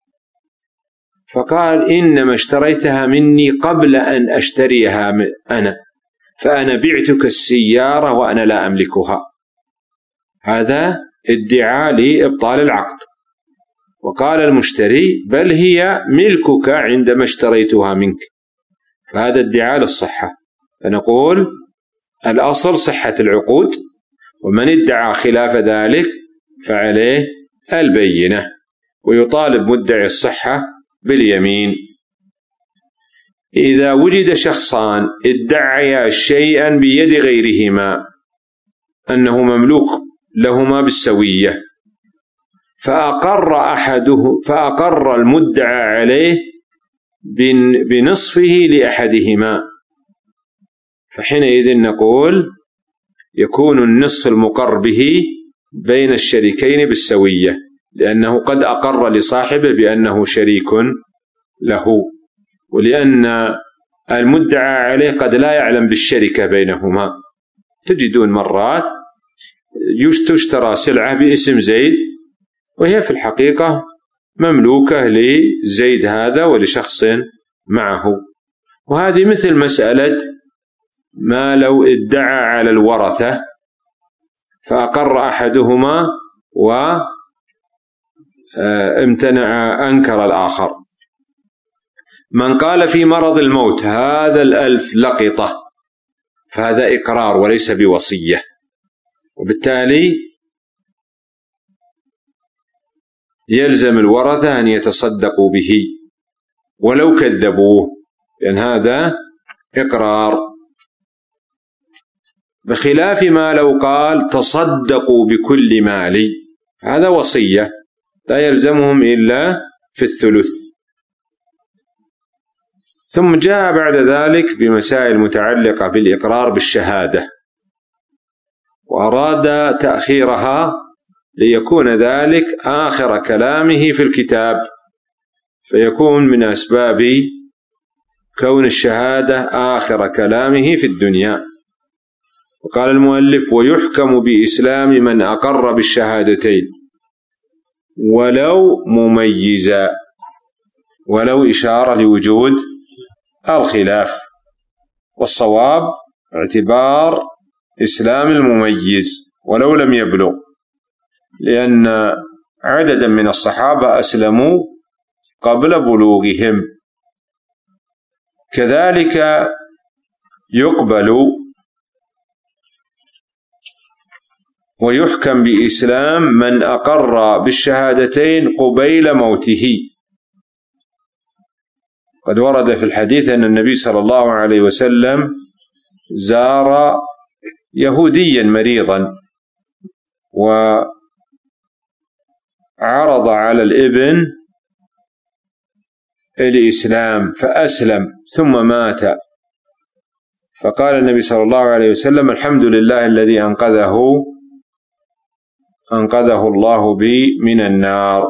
فقال إنما اشتريتها مني قبل أن أشتريها أنا، فأنا بعتك السيارة وأنا لا أملكها، هذا ادعاء لإبطال العقد. وقال المشتري بل هي ملكك عندما اشتريتها منك، فهذا ادعاء للصحة، فنقول الأصل صحة العقود، ومن ادعى خلاف ذلك فعليه البينة، ويطالب مدعي الصحة باليمين. إذا وجد شخصان ادعيا شيئا بيد غيرهما أنه مملوك لهما بالسوية، فأقر أحده فأقر المدعى عليه بنصفه لأحدهما، فحينئذ نقول يكون النصف المقر به بين الشريكين بالسوية، لأنه قد أقر لصاحبه بأنه شريك له، ولأن المدعى عليه قد لا يعلم بالشركة بينهما. تجدون مرات تشترى سلعة باسم زيد وهي في الحقيقة مملوكة لزيد هذا ولشخص معه، وهذه مثل مسألة ما لو ادعى على الورثة فأقر أحدهما وامتنع أنكر الآخر. من قال في مرض الموت هذا الألف لقطة، فهذا إقرار وليس بوصية، وبالتالي يلزم الورثة أن يتصدقوا به ولو كذبوه، لأن هذا إقرار، بخلاف ما لو قال تصدقوا بكل مالي، هذا وصية لا يلزمهم إلا في الثلث. ثم جاء بعد ذلك بمسائل متعلقة بالإقرار بالشهادة، وأراد تأخيرها ليكون ذلك آخر كلامه في الكتاب، فيكون من أسباب كون الشهادة آخر كلامه في الدنيا. وقال المؤلف: ويحكم بإسلام من أقر بالشهادتين ولو مميزا، ولو إشارة لوجود الخلاف، والصواب اعتبار إسلام المميز ولو لم يبلغ، لأن عددا من الصحابة أسلموا قبل بلوغهم. كذلك يقبل ويحكم بإسلام من أقر بالشهادتين قبيل موته. قد ورد في الحديث أن النبي صلى الله عليه وسلم زار يهوديا مريضا وعرض على الابن الإسلام فأسلم ثم مات، فقال النبي صلى الله عليه وسلم: الحمد لله الذي أنقذه أنقذه الله بي من النار.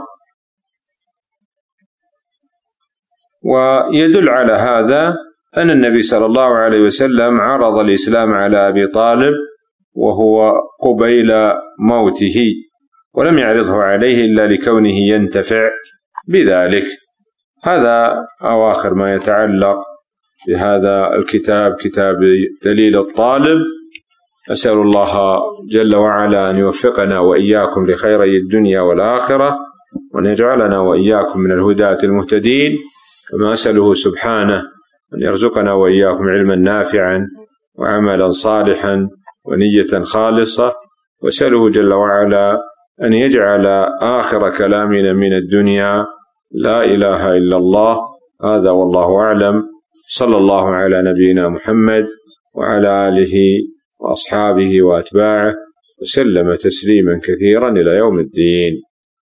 ويدل على هذا أن النبي صلى الله عليه وسلم عرض الإسلام على أبي طالب وهو قبيل موته، ولم يعرضه عليه إلا لكونه ينتفع بذلك. هذا أواخر ما يتعلق بهذا الكتاب، كتاب دليل الطالب. أسأل الله جل وعلا أن يوفقنا وإياكم لخيري الدنيا والآخرة، وأن يجعلنا وإياكم من الهداة المهتدين، كما أسأله سبحانه أن يرزقنا وإياكم علما نافعا وعملا صالحا ونية خالصة، وأسأله جل وعلا أن يجعل آخر كلامنا من الدنيا لا إله إلا الله. هذا والله أعلم. صلى الله على نبينا محمد وعلى آله وأصحابه وأتباعه وسلم تسليما كثيرا إلى يوم الدين.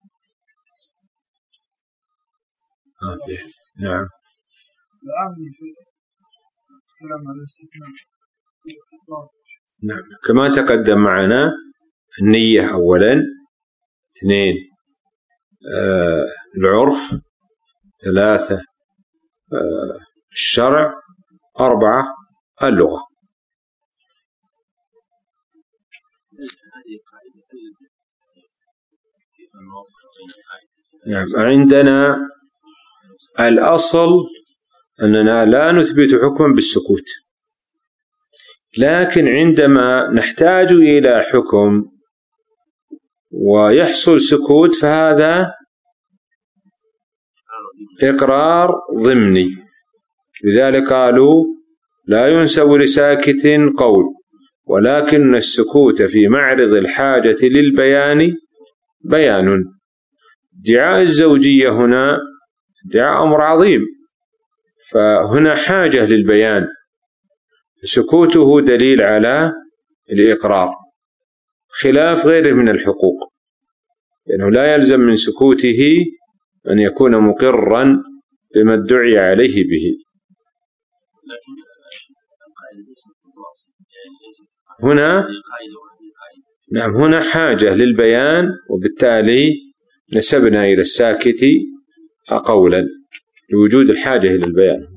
آه نعم. نعم، كما تقدم معنا النية أولا، اثنين آه العرف، ثلاثة آه الشرع، أربعة اللغة. نعم، عندنا الأصل أننا لا نثبت حكما بالسكوت، لكن عندما نحتاج إلى حكم ويحصل سكوت فهذا إقرار ضمني. لذلك قالوا: لا ينسب لساكت قول، ولكن السكوت في معرض الحاجة للبيان بيان. ادعاء الزوجية هنا ادعاء أمر عظيم، فهنا حاجة للبيان، سكوته دليل على الإقرار، خلاف غيره من الحقوق، لأنه لا يلزم من سكوته أن يكون مقرا بما ادعي عليه به. هنا نعم هنا حاجة للبيان، وبالتالي نسبنا إلى الساكت قولا لوجود الحاجة إلى البيان.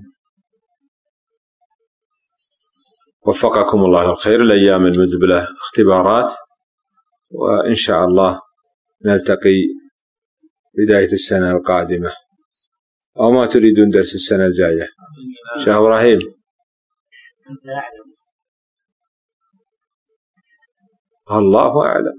وفقكم الله الخير. الأيام المزبلة اختبارات، وإن شاء الله نلتقي بداية السنة القادمة. أو ما تريدون درس السنة الجاية؟ شيخ إبراهيم. الله أعلم.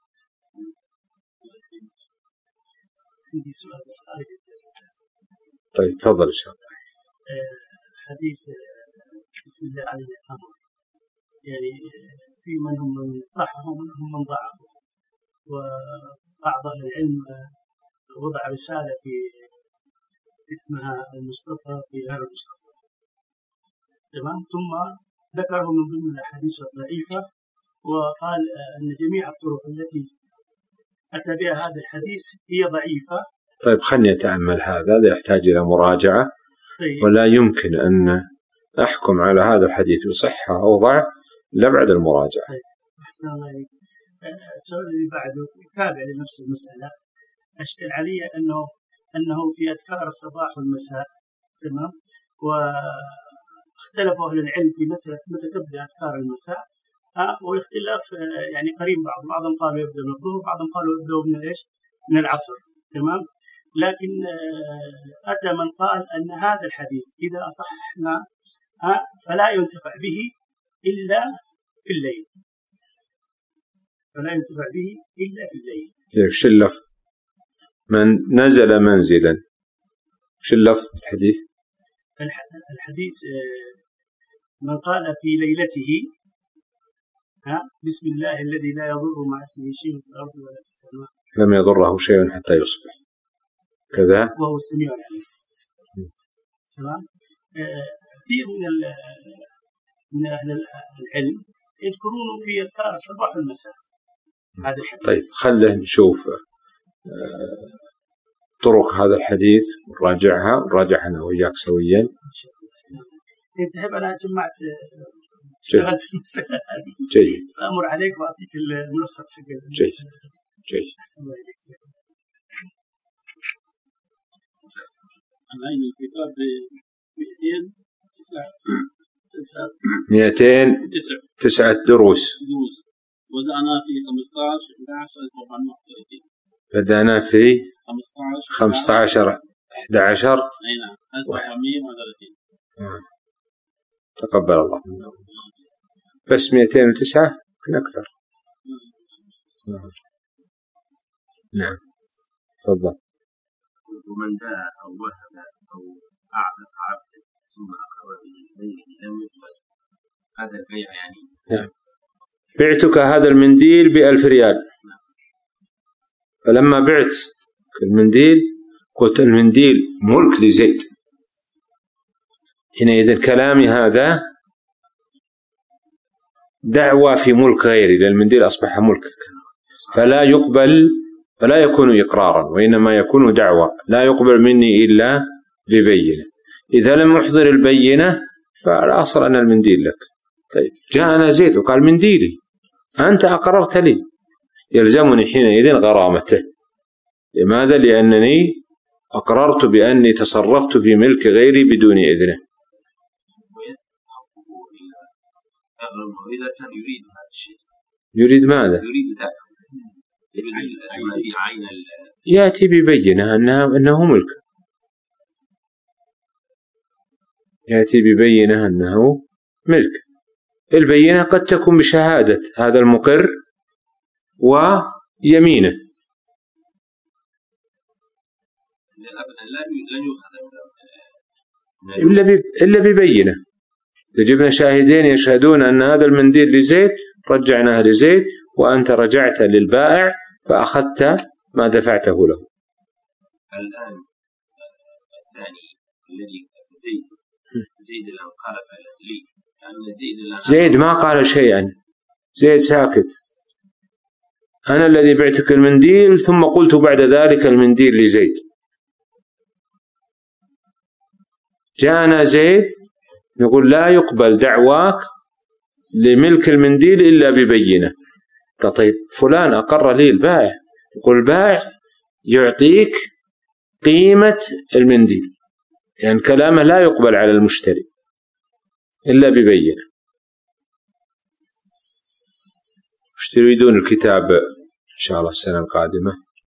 طيب تفضل إن شاء الله. حديث بسم الله عليه الأمر، يعني في من هم من صحهم ومن هم من ضعفوا، وبعض أهل العلم وضع رسالة في اسمها المصطفى في هذا المصطفى، تمام، ثم ذكره من ضمن الأحاديث الضعيفة، وقال أن جميع الطرق التي أتى بها هذا الحديث هي ضعيفة. طيب خلني أتأمل هذا، هذا يحتاج إلى مراجعة. طيب. ولا يمكن أن أحكم على هذا الحديث بصحة أو ضعف إلا بعد المراجعة. طيب. أحسن الله عليك. السؤال اللي بعده تابع لنفس المسألة. أشكل علي أنه أنه في أذكار الصباح والمساء، تمام، واختلفوا أهل العلم في مسألة متى تبدأ أذكار المساء، آه والاختلاف آه يعني قريب بعض، بعضهم قالوا يبدأ من الظهر، بعضهم قالوا يبدأوا من إيش؟ من العصر، تمام. لكن آه أتى من قال أن هذا الحديث إذا أصحنا آه فلا ينتفع به إلا في الليل، فلا ينتفع به إلا في الليل. إيش اللفظ؟ من نزل منزلا، إيش اللفظ الحديث؟ الحديث من قال في ليلته ها بسم الله الذي لا يضر مع اسمه شيء في الأرض ولا في السماء لم يضره شيء حتى يصبح كذا، وهو السميع العليم. تمام. كثير من من أهل العلم يذكرون في أذكار الصباح والمساء هذا الحديث. طيب خلينا نشوف طرق هذا الحديث ونراجعها ونراجعها أنا وياك سويا. أنت تحب أنا جمعت اشتغلت في المسألة هذه. جيد. فأمر عليك وأعطيك الملخص حق المسألة. جيد. جيد. أحسن الله إليك. أنا عندي الكتاب مئتين وتسعة مئتين وتسعة دروس. دروس. بدأنا في خمسة عشر أحد عشر ألف وأربعمائة وثلاثين. بدأنا في خمسة عشر أحد عشر أي نعم ألف وأربعمائة وثلاثين. تقبل الله منا. بس مئتين وتسعة من أكثر. نعم تفضل. ومن باع أو وهب أو أعتق عبدا ثم أقر بالمنديل لم يثبت هذا البيع يعني. نعم. بعتك هذا المنديل بألف ريال. فلما بعت المنديل قلت المنديل ملك لزيد، حينئذ كلامي هذا دعوة في ملك غيري، لأن المنديل أصبح ملكك، فلا يقبل، فلا يكون إقرارا وإنما يكون دعوة، لا يقبل مني إلا ببينة. إذا لم يحضر البينة فالأصل أن المنديل لك. طيب جاءنا زيد وقال منديلي، أنت أقررت لي، يلزمني حينئذ غرامته. لماذا؟ لأنني أقررت بأني تصرفت في ملك غيري بدون إذنه. إذا كان يريد هذا الشيء. يريد ماذا؟ يريد ذاك. يأتي ببينة أنها أنه ملك. يأتي ببينة أنه ملك. البينة قد تكون بشهادة هذا المقر ويمينه. إلا ببينة. جبنا شاهدين يشهدون أن هذا المنديل لزيد، رجعناه لزيد، وأنت رجعت للبائع فأخذت ما دفعته له. الآن الثاني الذي زيد زيد الآن قال فعلت لي أن زيد الآن زيد ما قال شيئا، زيد ساكت. أنا الذي بعتك المنديل ثم قلت بعد ذلك المنديل لزيد. جاءنا زيد يقول لا يقبل دعواك لملك المنديل إلا ببينة. طيب فلان أقر لي البائع، يقول البائع يعطيك قيمة المنديل، يعني كلامه لا يقبل على المشتري إلا ببينة. وش تريدون الكتاب إن شاء الله السنة القادمة؟